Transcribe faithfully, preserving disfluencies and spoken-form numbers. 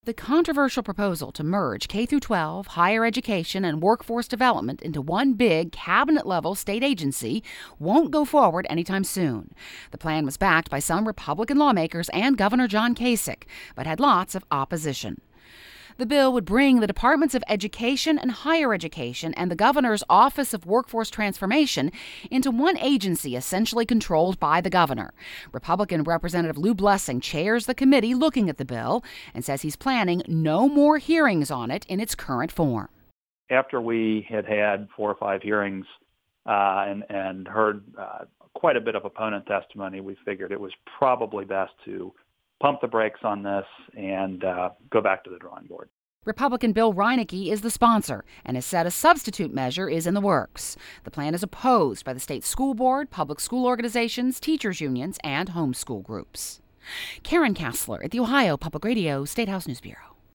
The controversial proposal to merge K through twelve, higher education, and workforce development into one big cabinet-level state agency won't go forward anytime soon. The plan was backed by some Republican lawmakers and Governor John Kasich, but had lots of opposition. The bill would bring the Departments of Education and Higher Education and the Governor's Office of Workforce Transformation into one agency essentially controlled by the governor. Republican Representative Lou Blessing chairs the committee looking at the bill and says he's planning no more hearings on it in its current form. After we had had four or five hearings uh, and, and heard uh, quite a bit of opponent testimony, we figured it was probably best to pump the brakes on this and uh, go back to the drawing board. Republican Bill Reineke is the sponsor and has said a substitute measure is in the works. The plan is opposed by the state school board, public school organizations, teachers' unions, and homeschool groups. Karen Kassler at the Ohio Public Radio State House News Bureau.